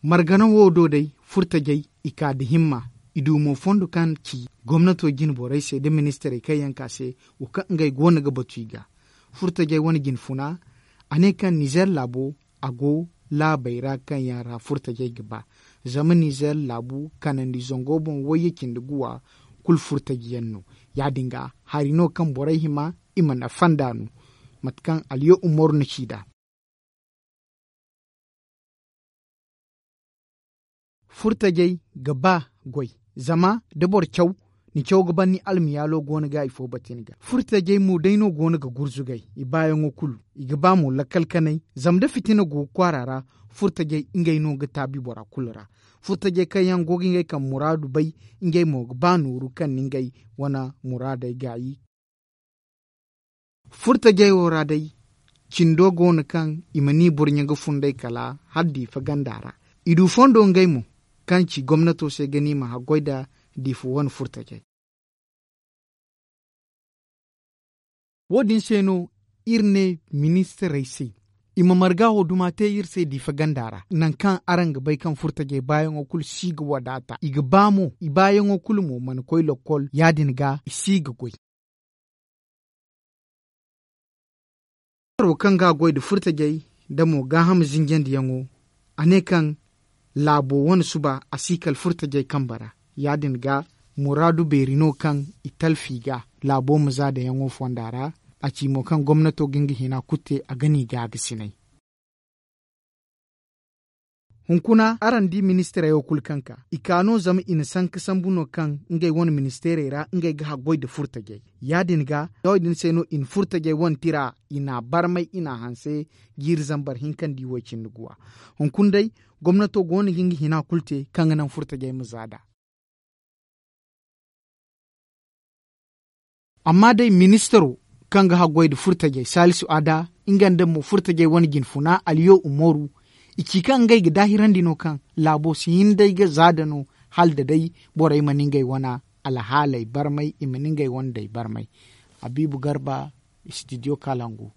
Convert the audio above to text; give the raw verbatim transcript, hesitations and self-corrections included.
margana wodo dai furta jai ika da himma idu mo fondo kan ci gwamnato gin borai sai da ministere kai yanka sai o kan ngai gona ga batuiga furta jai wani gin funa ane kan Niger labo ago la baira kan yara furta jai gaba zama Niger labu kanan di zongo bon waye kin guwa kul furta giyanno ya dinga harino kan borai hima imana fandanu matkan aliyo umor na shida furta jai gaba goy zama dabor kyau ni kyau gaban ni almiyalo gona ga ifo batiniga furta jai mu daino gona ga gurzugai ibayan okulu igaba mu lakalkanai zamda fitina go kwarara furta jai ingai no ga tabi bora kulura furta jai kayan gogi ngai kan muradu bai ingai mo gaba nuru kan ningai wana muradai gayi furta jai wora dai cindo gona kan imani burnya ga fundai kala haddi fagandara idu fondo ngai mu kanci gwamnato sai gani ma hagoida difu wani furta jai. Wodin seno irne ministere sai ima marga hoduma te irse difa gandara nan kan aranga bai kan furta jai bayan okul siga wadata iga bamo i bayan okul mo man koy lokol yadin ga siga goy. Ro kan ga goy da furta jai da mo ga ham zingen yango ane kan labo wani suba a sikal furta jai kambara yadin ga muradu berino kan italfiga labo maza da yango fondara a cimo kan gwamnato gingi hina kutte a gani ga gisinai hunkuna aran di ministere yo kulkanka ikano zama ina san kasan buno kan ngai wani ministere ra ngai ga hagboy da furta jai yadin ga doidin seno in furta jai won tira ina barmai ina hanse gir zambar hinkan di wacin nuguwa hunkun dai gwamnato goni gingi hina kulte kan nan furta jai muzada amma dai ministero kan ga hagboy da furta jai Salisu Ada inganda mu furta jai wani ginfuna Aliyo Umoru iki kan gai ga dahiran dino kan labo sin dai ga zadano hal da dai borai maningai wana alhalai barmai imaningai wanda barmai Habibu Garba Studio Kalangu.